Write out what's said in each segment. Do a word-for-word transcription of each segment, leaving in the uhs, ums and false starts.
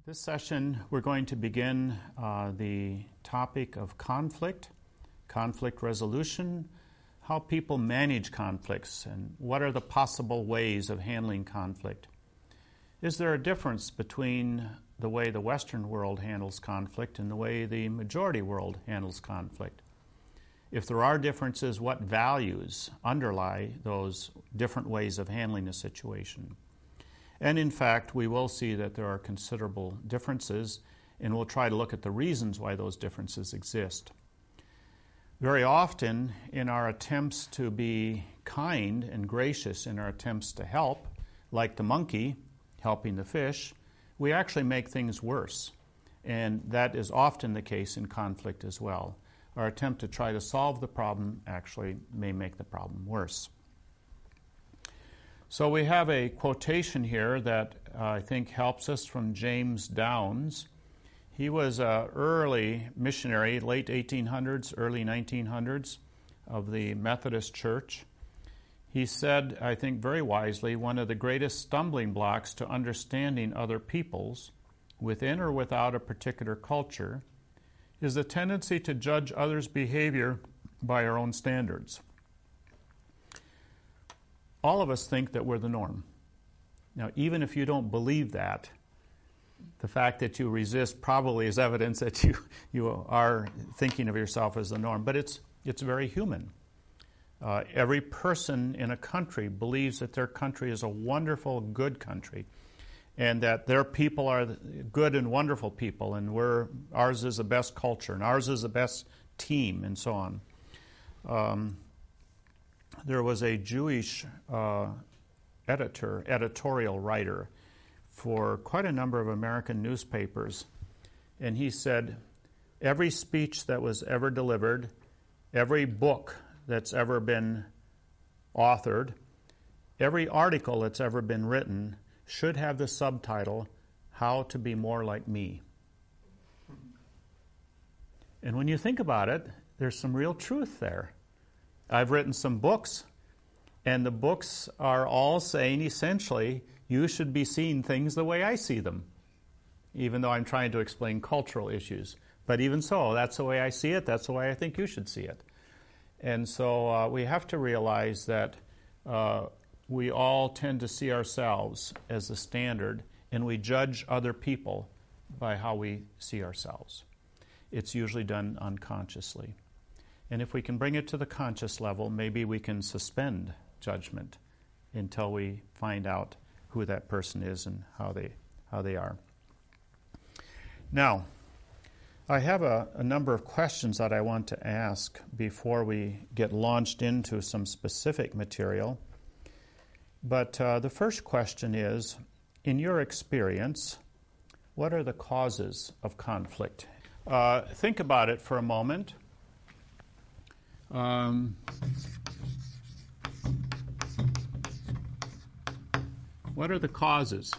This session, we're going to begin uh, the topic of conflict, conflict resolution, how people manage conflicts, and what are the possible ways of handling conflict. Is there a difference between the way the Western world handles conflict and the way the majority world handles conflict? If there are differences, what values underlie those different ways of handling a situation? And in fact, we will see that there are considerable differences, and we'll try to look at the reasons why those differences exist. Very often, in our attempts to be kind and gracious, in our attempts to help, like the monkey helping the fish, we actually make things worse. And that is often the case in conflict as well. Our attempt to try to solve the problem actually may make the problem worse. So we have a quotation here that uh, I think helps us from James Downes. He was an early missionary, late eighteen hundreds, early nineteen hundreds, of the Methodist Church. He said, I think very wisely, one of the greatest stumbling blocks to understanding other peoples, within or without a particular culture, is the tendency to judge others' behavior by our own standards. All of us think that we're the norm. Now, even if you don't believe that, the fact that you resist probably is evidence that you, you are thinking of yourself as the norm. But it's, it's very human. Uh, every person in a country believes that their country is a wonderful, good country, and that their people are good and wonderful people, and we're, ours is the best culture, and ours is the best team, and so on. Um, There was a Jewish uh, editor, editorial writer for quite a number of American newspapers, and he said, every speech that was ever delivered, every book that's ever been authored, every article that's ever been written should have the subtitle, How to Be More Like Me. And when you think about it, there's some real truth there. I've written some books, and the books are all saying essentially, you should be seeing things the way I see them, even though I'm trying to explain cultural issues. But even so, that's the way I see it, that's the way I think you should see it. And so uh, we have to realize that uh, we all tend to see ourselves as the standard, and we judge other people by how we see ourselves. It's usually done unconsciously. And if we can bring it to the conscious level, maybe we can suspend judgment until we find out who that person is and how they how they are. Now, I have a, a number of questions that I want to ask before we get launched into some specific material. But uh, the first question is, in your experience, what are the causes of conflict? Uh, think about it for a moment. Um, what are the causes?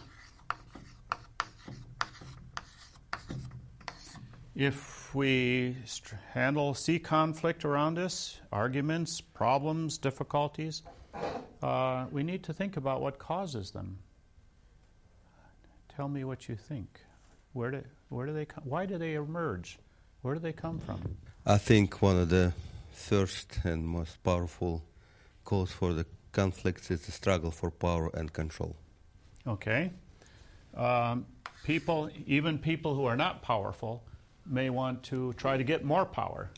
If we st- handle, see conflict around us, arguments, problems, difficulties, uh, we need to think about what causes them. Tell me what you think. Where do, where do they come? Why do they emerge? Where do they come from? I think one of the first and most powerful cause for the conflicts is the struggle for power and control. Okay. Um, people, even people who are not powerful, may want to try to get more power.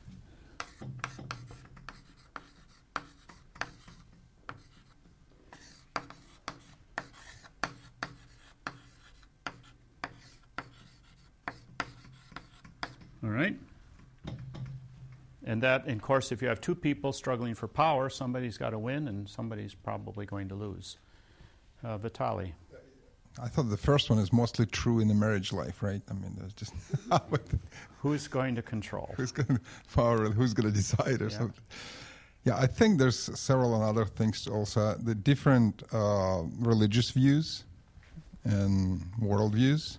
All right. And that, of course, if you have two people struggling for power, somebody's got to win and somebody's probably going to lose. Uh, Vitali. I thought the first one is mostly true in the marriage life, right? I mean, there's just who's going to control? Who's going to power? Who's going to decide, or yeah. something? Yeah, I think there's several other things also. The different uh, religious views and worldviews.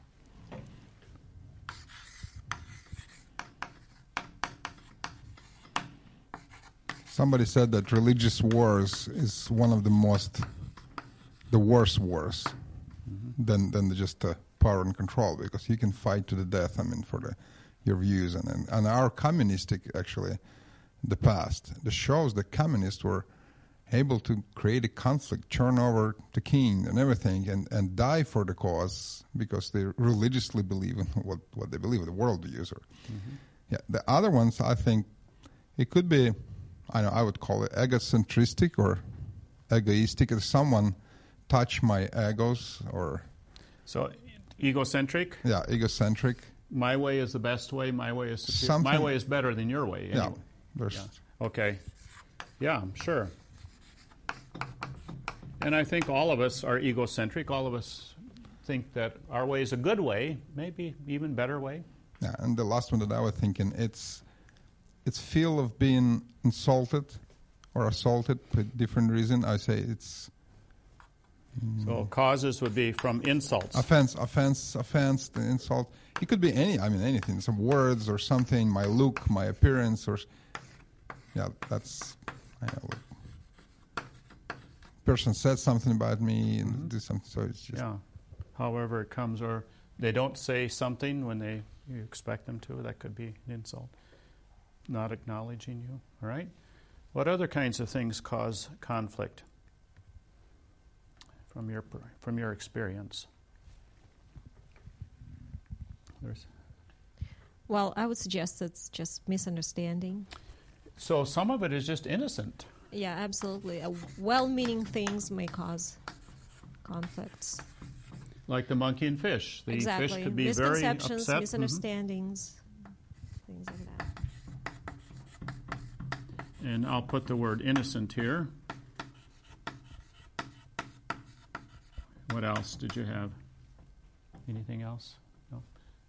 Somebody said that religious wars is one of the most, the worst wars mm-hmm. than than just the power and control, because you can fight to the death, I mean, for the your views. And, and, and our communistic, actually, the past, that shows the communists were able to create a conflict, turn over the king and everything, and, and die for the cause because they religiously believe in what, what they believe, the worldview. Mm-hmm. Yeah, the other ones, I think, it could be, I know I would call it egocentristic or egoistic. If someone touch my egos or... So, egocentric? Yeah, egocentric. My way is the best way, my way is superior. Something, my way is better than your way, anyway. Yeah, there's... Yeah. Okay. Yeah, sure. And I think all of us are egocentric. All of us think that our way is a good way, maybe even better way. Yeah, and the last one that I was thinking, it's it's feel of being insulted or assaulted for different reason. I say it's... Mm, so causes would be from insults. Offense, offense, offense, the insult. It could be any, I mean, anything, some words or something, my look, my appearance, or... Yeah, that's... I know, person said something about me and mm-hmm. do something, so it's just... Yeah, however it comes, or they don't say something when they you expect them to, that could be an insult. Not acknowledging you, all right? What other kinds of things cause conflict from your from your experience? There's well, I would suggest it's just misunderstanding. So some of it is just innocent. Yeah, absolutely. Uh, well-meaning things may cause conflicts. Like the monkey and fish. The exactly. fish could be very upset. Misconceptions, misunderstandings, mm-hmm. things like that. And I'll put the word innocent here. What else did you have? Anything else? No?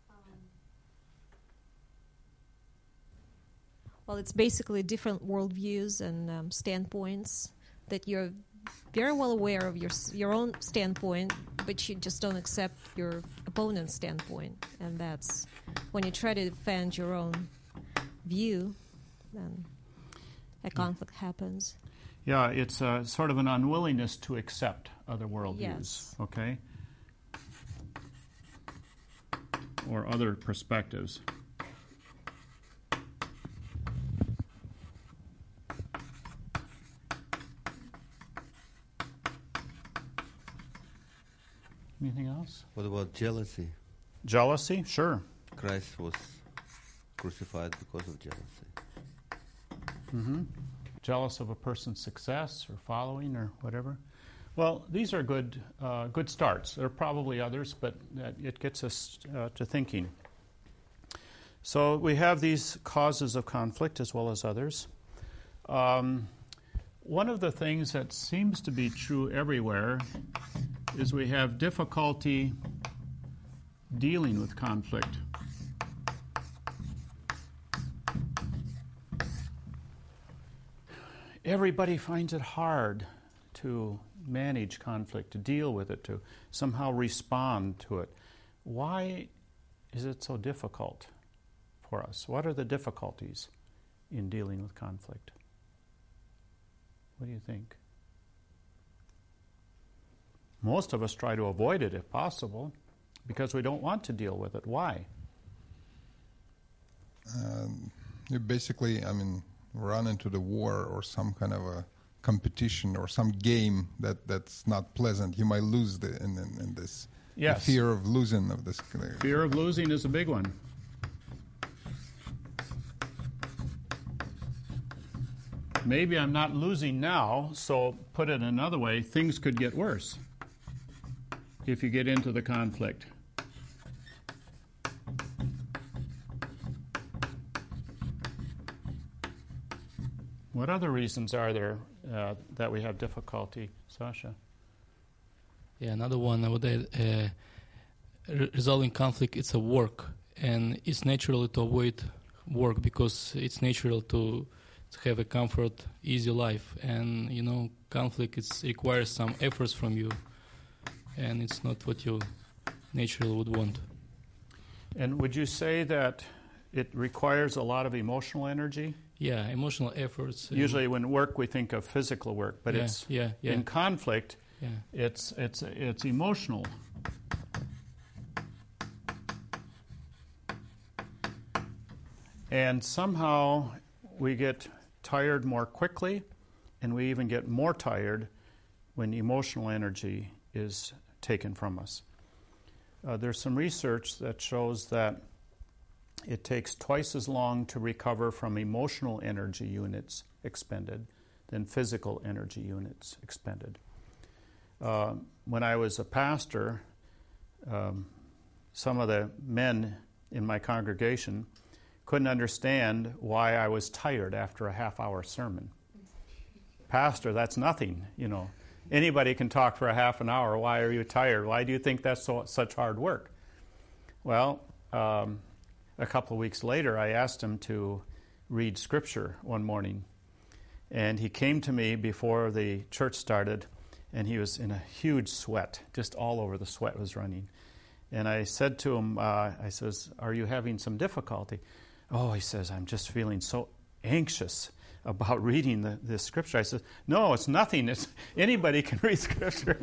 Well, it's basically different worldviews and um, standpoints that you're very well aware of your your own standpoint, but you just don't accept your opponent's standpoint. And that's when you try to defend your own view, then a conflict happens. Yeah, it's a, sort of an unwillingness to accept other worldviews, yes. Okay? Or other perspectives. Anything else? What about jealousy? Jealousy? Sure. Christ was crucified because of jealousy. Mm-hmm. Jealous of a person's success or following or whatever. Well, these are good uh, good starts. There are probably others, but uh, it gets us uh, to thinking. So we have these causes of conflict as well as others. Um, one of the things that seems to be true everywhere is we have difficulty dealing with conflict. Everybody finds it hard to manage conflict, to deal with it, to somehow respond to it. Why is it so difficult for us? What are the difficulties in dealing with conflict? What do you think? Most of us try to avoid it if possible because we don't want to deal with it. Why? Um, you basically, I mean, run into the war or some kind of a competition or some game that, that's not pleasant. You might lose the, in, in, in this. Yes. The fear of losing of this. Fear of losing is a big one. Maybe I'm not losing now, so put it another way, things could get worse if you get into the conflict. What other reasons are there uh, that we have difficulty, Sasha? Yeah, another one I would add, uh, re- resolving conflict, it's a work, and it's natural to avoid work because it's natural to, to have a comfort, easy life, and you know, conflict it's requires some efforts from you, and it's not what you naturally would want. And would you say that it requires a lot of emotional energy? Yeah, emotional efforts. Usually when work we think of physical work, but yeah, it's yeah, yeah. in conflict, yeah. it's it's it's emotional. And somehow we get tired more quickly, and we even get more tired when emotional energy is taken from us. Uh, there's some research that shows that it takes twice as long to recover from emotional energy units expended than physical energy units expended. Uh, when I was a pastor, um, some of the men in my congregation couldn't understand why I was tired after a half-hour sermon. Pastor, that's nothing, you know. Anybody can talk for a half an hour. Why are you tired? Why do you think that's so, such hard work? Well, um, a couple of weeks later, I asked him to read Scripture one morning. And he came to me before the church started, and he was in a huge sweat. Just all over the sweat was running. And I said to him, uh, I says, are you having some difficulty? Oh, he says, I'm just feeling so anxious about reading the, the Scripture. I said, no, it's nothing. It's, anybody can read Scripture.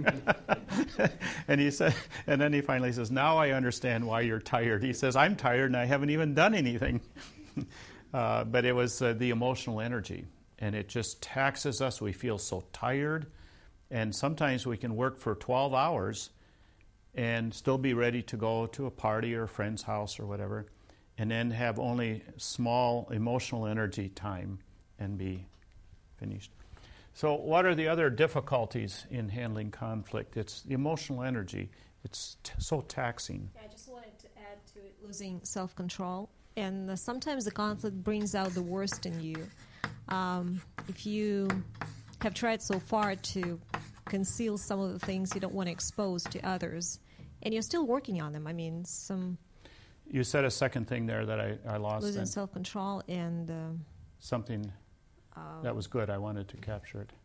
And he said, and then he finally says, now I understand why you're tired. He says, I'm tired and I haven't even done anything. uh, but it was uh, the emotional energy, and it just taxes us. We feel so tired, and sometimes we can work for twelve hours and still be ready to go to a party or a friend's house or whatever, and then have only small emotional energy time and be finished. So what are the other difficulties in handling conflict? It's the emotional energy. It's t- so taxing. I just wanted to add to it losing self-control. And uh, sometimes the conflict brings out the worst in you. Um, if you have tried so far to conceal some of the things you don't want to expose to others, and you're still working on them. I mean, some... You said a second thing there that I, I lost. Losing then. self-control and... Uh, Something um, that was good. I wanted to capture it.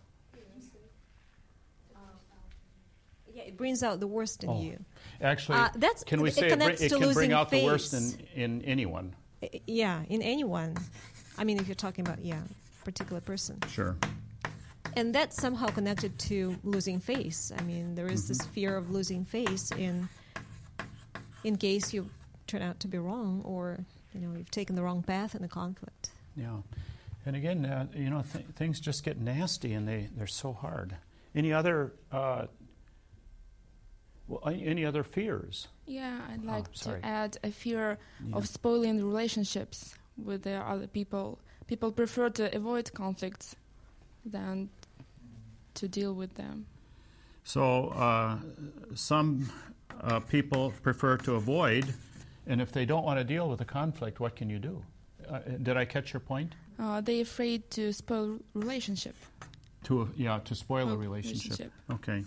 Yeah, it brings out the worst in Oh. you. Actually, Uh, that's- can we it say it, br- connects it to can bring losing out the worst face. in, in anyone? I- Yeah, in anyone. I mean, if you're talking about, yeah, particular person. Sure. And that's somehow connected to losing face. I mean, there is this fear of losing face in in case you turn out to be wrong, or, you know, you've taken the wrong path in a conflict. Yeah. And again, uh, you know, th- things just get nasty, and they, they're so hard. Any other uh, well, any any other fears? Yeah, I'd like Oh, sorry. to add a fear Yeah. of spoiling relationships with the other people. People prefer to avoid conflicts than to deal with them. So uh, some uh, people prefer to avoid, and if they don't want to deal with a conflict, what can you do? Uh, did I catch your point? Uh, they're afraid to spoil relationship. To yeah, to spoil a Oh, relationship. relationship. Okay.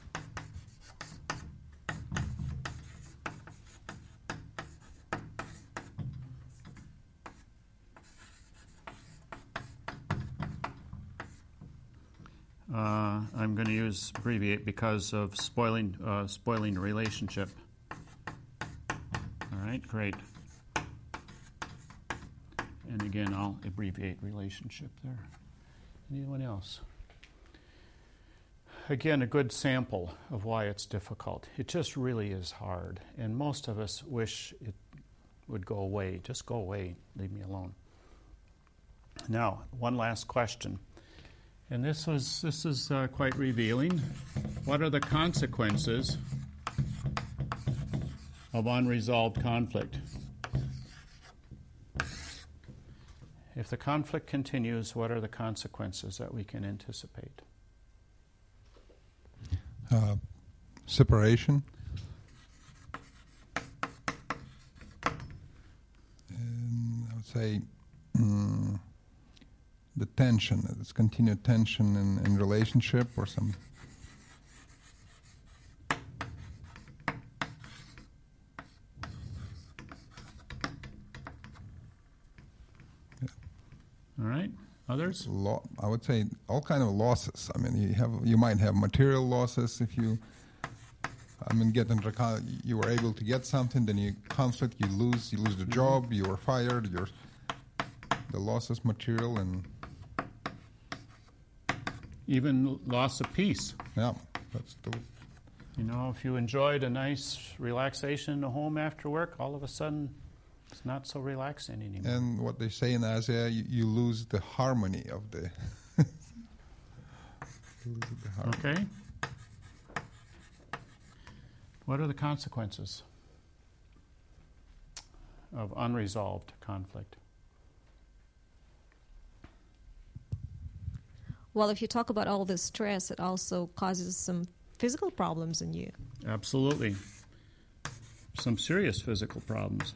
Uh, I'm going to use abbreviate because of spoiling uh, spoiling a relationship. All right, great. And again, I'll abbreviate relationship there. Anyone else? Again, a good sample of why it's difficult. It just really is hard, and most of us wish it would go away. Just go away. Leave me alone. Now, one last question. And this was this is uh, quite revealing. What are the consequences of unresolved conflict? If the conflict continues, what are the consequences that we can anticipate? Uh, separation. And I would say mm, the tension, this continued tension in, in relationship, or some All right, others? lo- I would say all kind of losses. I mean, you have you might have material losses if you. I mean, get into con- you were able to get something, then you conflict, you lose, you lose the job, you were fired. You're the losses, material, and Even loss of peace. yeah, that's the You know, if you enjoyed a nice relaxation in the home after work, all of a sudden It's not so relaxing anymore. And what they say in Isaiah, you, you lose the harmony of the. lose the harmony. Okay. What are the consequences of unresolved conflict? Well, if you talk about all this stress, it also causes some physical problems in you. Absolutely. Some serious physical problems.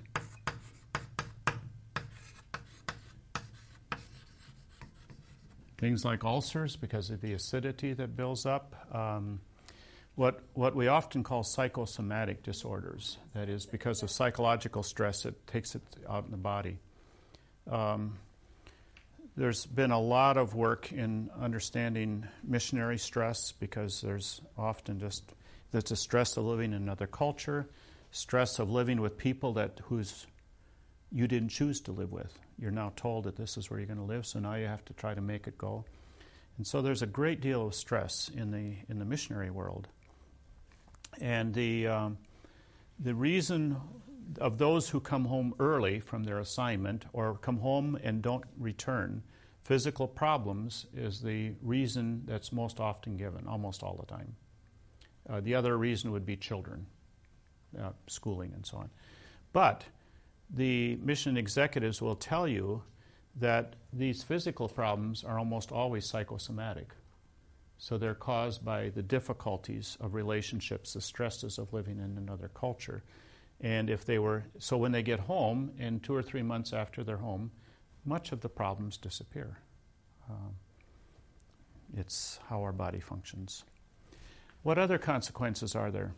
Things like ulcers because of the acidity that builds up. Um, what what we often call psychosomatic disorders. That is, because of psychological stress, it takes it out in the body. Um, there's been a lot of work in understanding missionary stress because there's often just there's a stress of living in another culture, stress of living with people that who's you didn't choose to live with. You're now told that this is where you're going to live, so now you have to try to make it go. And so there's a great deal of stress in the in the missionary world. And the um, the reason of those who come home early from their assignment or come home and don't return, physical problems is the reason that's most often given, almost all the time. Uh, the other reason would be children, uh, schooling and so on. But the mission executives will tell you that these physical problems are almost always psychosomatic. So they're caused by the difficulties of relationships, the stresses of living in another culture. And if they were, so when they get home, and two or three months after they're home, much of the problems disappear. Um, it's how our body functions. What other consequences are there?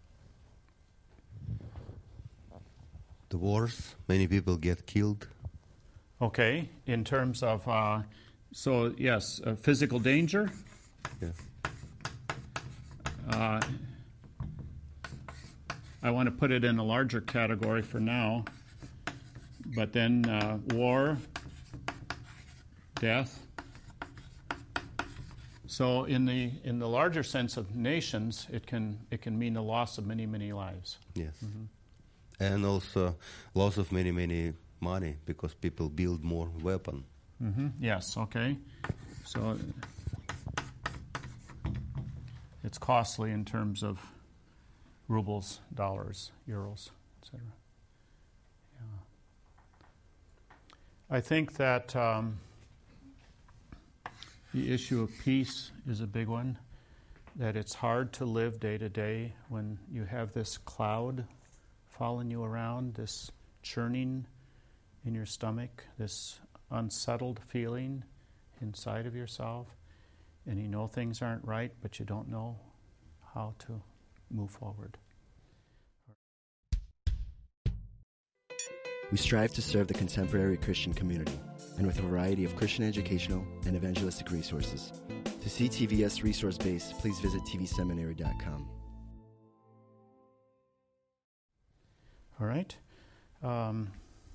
The wars, many people get killed. Okay, in terms of, uh, so yes, uh, physical danger. Yeah. Uh, I want to put it in a larger category for now, but then uh, war, death. So in the in the larger sense of nations, it can it can mean the loss of many many lives. Yes. Mm-hmm. And also loss of many, many money because people build more weapon. Mm-hmm. Yes, okay. So it's costly in terms of rubles, dollars, euros, et cetera. Yeah. I think that um, the issue of peace is a big one, that it's hard to live day to day when you have this cloud following you around, this churning in your stomach, this unsettled feeling inside of yourself, and you know things aren't right, but you don't know how to move forward. We strive to serve the contemporary Christian community, and with a variety of Christian educational and evangelistic resources. To see T V S resource base, please visit t v seminary dot com. All right. Um,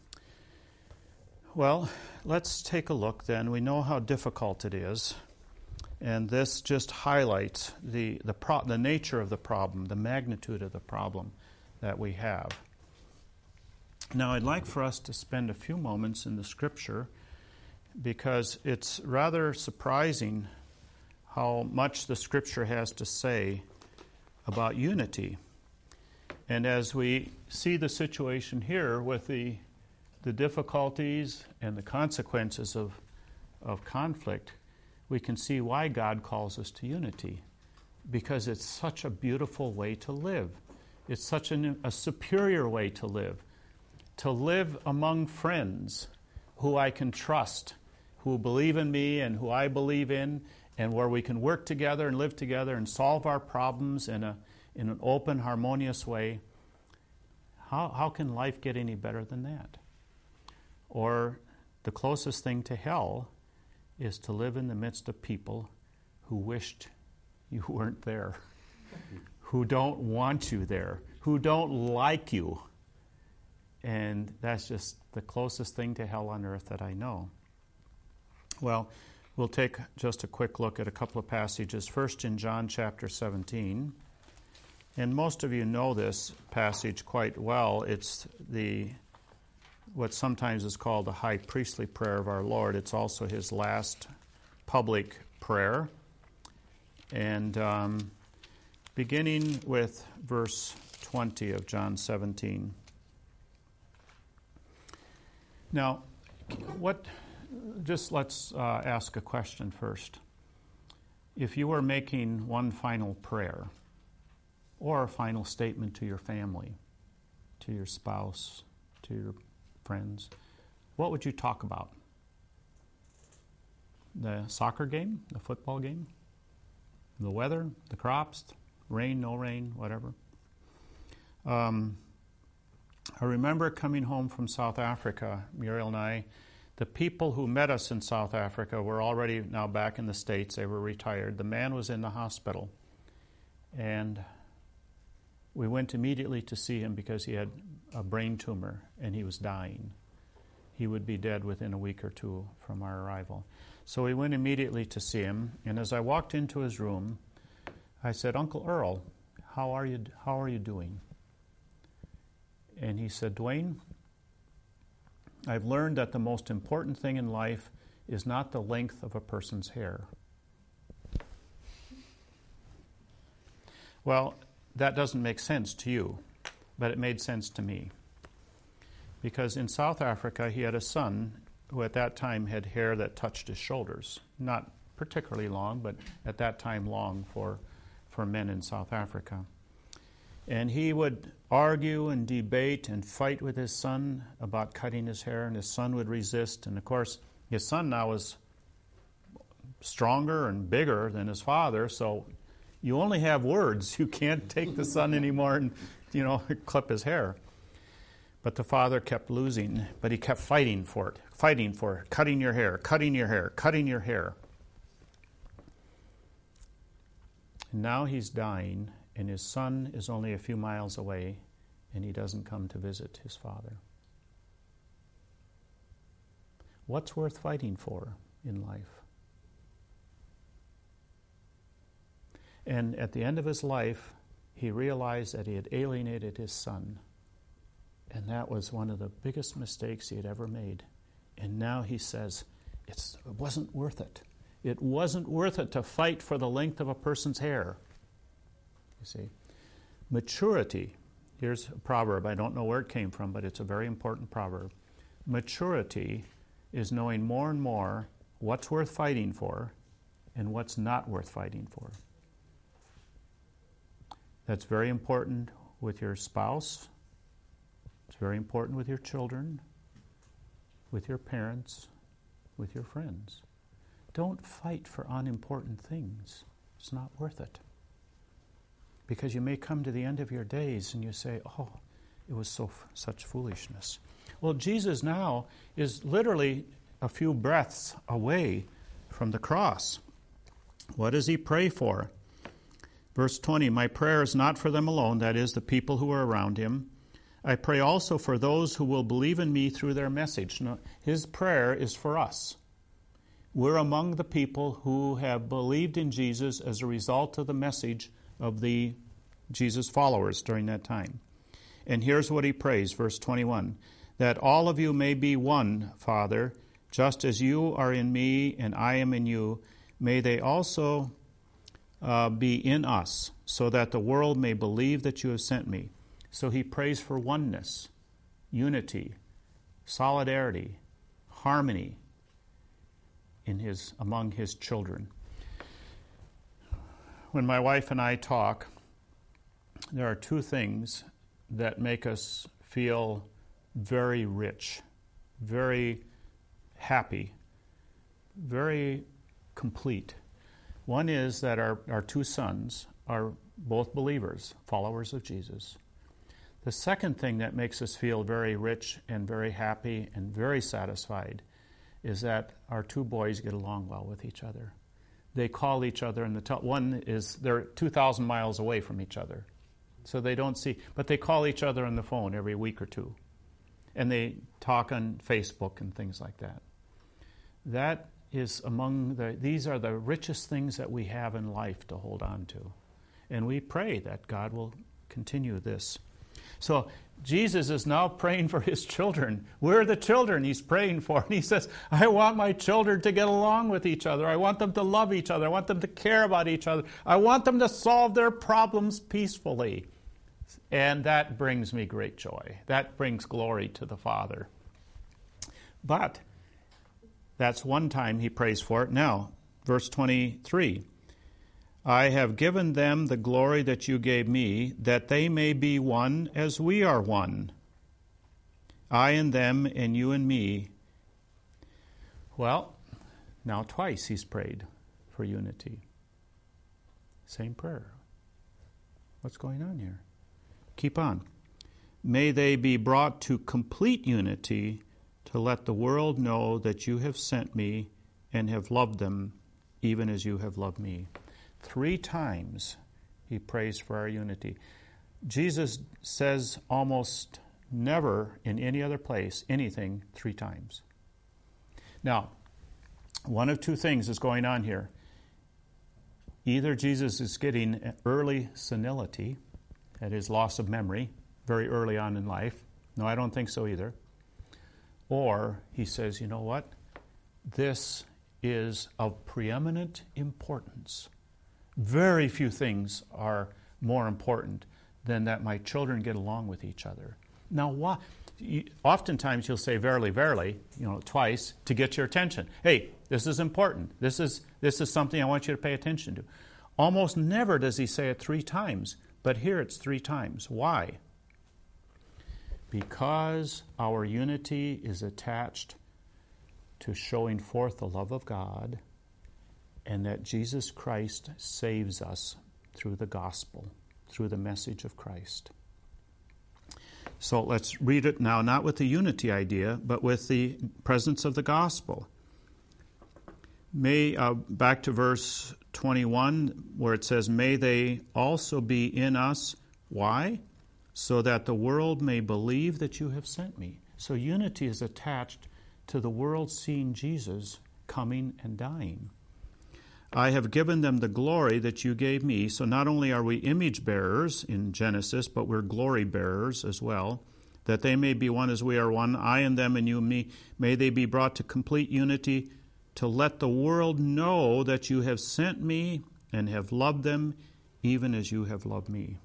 well, let's take a look then. We know how difficult it is, and this just highlights the the, pro- the nature of the problem, the magnitude of the problem that we have. Now, I'd like for us to spend a few moments in the Scripture because it's rather surprising how much the Scripture has to say about unity. And as we see the situation here with the the difficulties and the consequences of of conflict, we can see why God calls us to unity. Because it's such a beautiful way to live. It's such an, a superior way to live. To live among friends who I can trust, who believe in me and who I believe in, and where we can work together and live together and solve our problems in a in an open, harmonious way. How how can life get any better than that? Or the closest thing to hell is to live in the midst of people who wished you weren't there, who don't want you there, who don't like you. And that's just the closest thing to hell on earth that I know. Well, we'll take just a quick look at a couple of passages. First in John chapter seventeen. And most of you know this passage quite well. It's the what sometimes is called the high priestly prayer of our Lord. It's also his last public prayer. And um, beginning with verse twenty of John seventeen. Now, what? Just let's uh, ask a question first. If you were making one final prayer or a final statement to your family, to your spouse, to your friends, what would you talk about? The soccer game, the football game, the weather, the crops, rain, no rain, whatever. Um, I remember coming home from South Africa, Muriel and I. The people who met us in South Africa were already now back in the States. They were retired. The man was in the hospital. And we went immediately to see him because he had a brain tumor and he was dying. He would be dead within a week or two from our arrival. So we went immediately to see him. And as I walked into his room, I said, "Uncle Earl, how are you, how are you doing?" And he said, "Dwayne, I've learned that the most important thing in life is not the length of a person's hair." Well, that doesn't make sense to you, but it made sense to me. Because in South Africa, he had a son who at that time had hair that touched his shoulders. Not particularly long, but at that time long for, for men in South Africa. And he would argue and debate and fight with his son about cutting his hair, and his son would resist. And of course, his son now was stronger and bigger than his father, so you only have words. You can't take the son anymore and, you know, clip his hair. But the father kept losing, but he kept fighting for it, fighting for it, cutting your hair, cutting your hair, cutting your hair. And now he's dying, and his son is only a few miles away, and he doesn't come to visit his father. What's worth fighting for in life? And at the end of his life, he realized that he had alienated his son. And that was one of the biggest mistakes he had ever made. And now he says, it's, it wasn't worth it. It wasn't worth it to fight for the length of a person's hair. You see, maturity, here's a proverb. I don't know where it came from, but it's a very important proverb. Maturity is knowing more and more what's worth fighting for and what's not worth fighting for. That's very important with your spouse. It's very important with your children, with your parents, with your friends. Don't fight for unimportant things. It's not worth it. Because you may come to the end of your days and you say, oh, it was so f- such foolishness. Well, Jesus now is literally a few breaths away from the cross. What does he pray for? Verse twenty, my prayer is not for them alone, that is, the people who are around him. I pray also for those who will believe in me through their message. Now, his prayer is for us. We're among the people who have believed in Jesus as a result of the message of the Jesus followers during that time. And here's what he prays, verse twenty-one, that all of you may be one, Father, just as you are in me and I am in you. May they also uh, be in us, so that the world may believe that you have sent me. So he prays for oneness, unity, solidarity, harmony in his among his children. When my wife and I talk, there are two things that make us feel very rich, very happy, very complete. One is that our, our two sons are both believers, followers of Jesus. The second thing that makes us feel very rich and very happy and very satisfied is that our two boys get along well with each other. They call each other, and the t- one is, they're two thousand miles away from each other. So they don't see, but they call each other on the phone every week or two. And they talk on Facebook and things like that. That is among the, these are the richest things that we have in life to hold on to. And we pray that God will continue this. So Jesus is now praying for his children. We're the children he's praying for. And he says, I want my children to get along with each other. I want them to love each other. I want them to care about each other. I want them to solve their problems peacefully. And that brings me great joy. That brings glory to the Father. But that's one time he prays for it. Now, verse twenty-three. I have given them the glory that you gave me, that they may be one as we are one. I and them, and you and me. Well, now twice he's prayed for unity. Same prayer. What's going on here? Keep on. May they be brought to complete unity, to let the world know that you have sent me and have loved them, even as you have loved me. Three times he prays for our unity. Jesus says almost never in any other place anything three times. Now, one of two things is going on here. Either Jesus is getting early senility, that is loss of memory, very early on in life. No, I don't think so either. Or he says, you know what? This is of preeminent importance. Very few things are more important than that my children get along with each other. Now, why? You, oftentimes you'll say, verily, verily, you know, twice to get your attention. Hey, this is important. This is this is something I want you to pay attention to. Almost never does he say it three times, but here it's three times. Why? Because our unity is attached to showing forth the love of God, and that Jesus Christ saves us through the gospel, through the message of Christ. So let's read it now, not with the unity idea, but with the presence of the gospel. May uh, back to verse twenty-one, where it says, may they also be in us. Why? So that the world may believe that you have sent me. So unity is attached to the world seeing Jesus coming and dying. I have given them the glory that you gave me. So not only are we image bearers in Genesis, but we're glory bearers as well, that they may be one as we are one, I and them and you and me. May they be brought to complete unity, to let the world know that you have sent me and have loved them, even as you have loved me.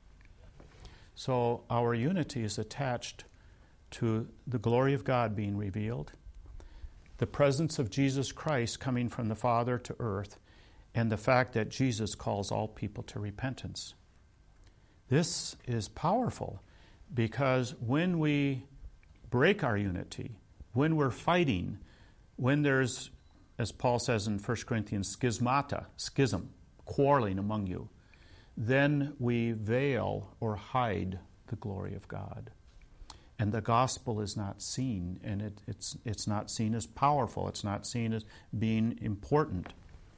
So our unity is attached to the glory of God being revealed, the presence of Jesus Christ coming from the Father to earth, and the fact that Jesus calls all people to repentance. This is powerful because when we break our unity, when we're fighting, when there's, as Paul says in First Corinthians, schismata, schism, quarreling among you, then we veil or hide the glory of God. And the gospel is not seen, and it, it's, it's not seen as powerful. It's not seen as being important.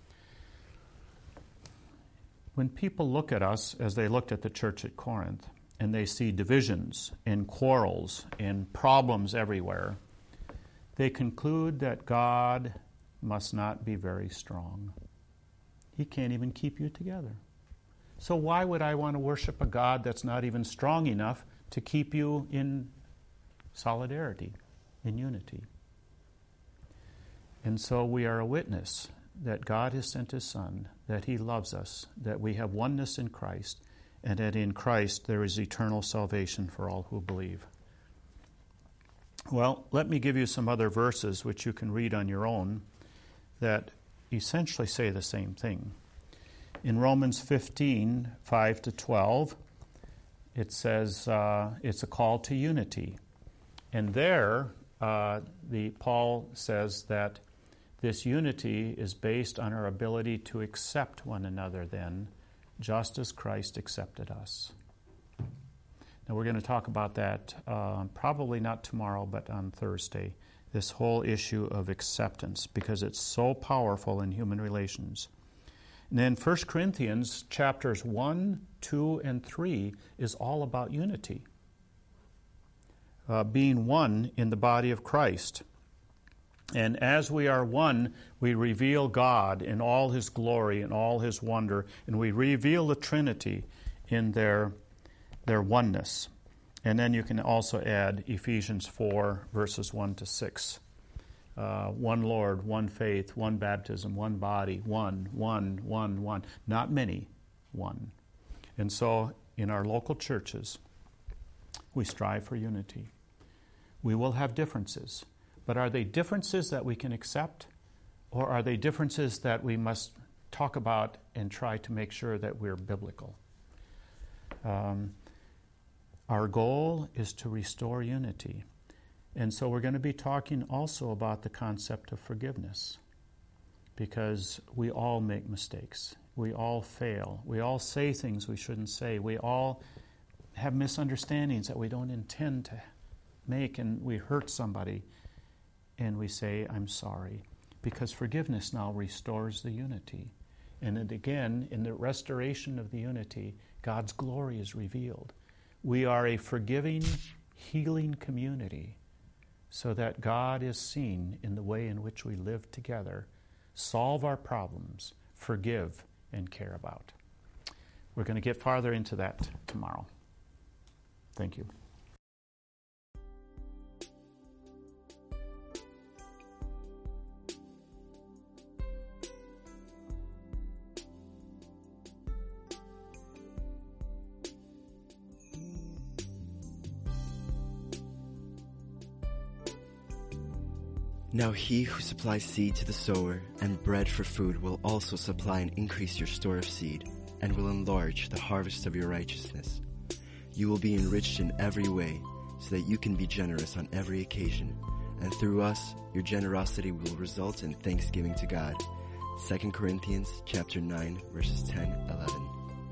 When people look at us, as they looked at the church at Corinth, and they see divisions and quarrels and problems everywhere, they conclude that God must not be very strong. He can't even keep you together. So why would I want to worship a God that's not even strong enough to keep you in solidarity, in unity? And so we are a witness that God has sent His Son, that He loves us, that we have oneness in Christ, and that in Christ there is eternal salvation for all who believe. Well, let me give you some other verses which you can read on your own that essentially say the same thing. In Romans fifteen, five to twelve, it says uh, it's a call to unity. And there, uh, the Paul says that this unity is based on our ability to accept one another then, just as Christ accepted us. Now we're going to talk about that uh, probably not tomorrow, but on Thursday, this whole issue of acceptance, because it's so powerful in human relations. And then First Corinthians chapters one, two, and three is all about unity, uh, being one in the body of Christ. And as we are one, we reveal God in all His glory and all His wonder, and we reveal the Trinity in their, their oneness. And then you can also add Ephesians four, verses one to six. Uh, one Lord, one faith, one baptism, one body, one, one, one, one. Not many, one. And so in our local churches, we strive for unity. We will have differences, but are they differences that we can accept, or are they differences that we must talk about and try to make sure that we're biblical? Um, our goal is to restore unity. And so we're going to be talking also about the concept of forgiveness, because we all make mistakes. We all fail. We all say things we shouldn't say. We all have misunderstandings that we don't intend to make, and we hurt somebody, and we say, I'm sorry, because forgiveness now restores the unity. And then again, in the restoration of the unity, God's glory is revealed. We are a forgiving, healing community, so that God is seen in the way in which we live together, solve our problems, forgive, and care about. We're going to get farther into that tomorrow. Thank you. Now he who supplies seed to the sower and bread for food will also supply and increase your store of seed, and will enlarge the harvest of your righteousness. You will be enriched in every way, so that you can be generous on every occasion, and through us your generosity will result in thanksgiving to God. Second Corinthians chapter nine, verses ten, eleven.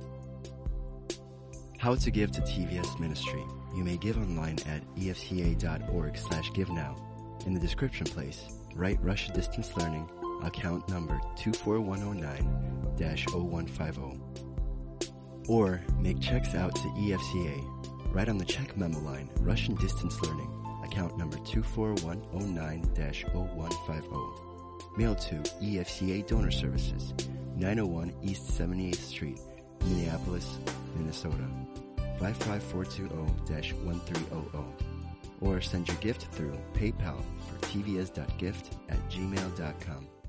How to give to T V S Ministry. You may give online at e f c a dot org slash give now. In the description place, write Russian Distance Learning, account number two four one zero nine dash zero one five zero. Or make checks out to E F C A. Write on the check memo line, Russian Distance Learning, account number two four one zero nine dash zero one five zero. Mail to E F C A Donor Services, nine oh one East seventy-eighth Street, Minneapolis, Minnesota, five five four two zero dash one three zero zero. Or send your gift through PayPal for tvs dot gift at gmail dot com.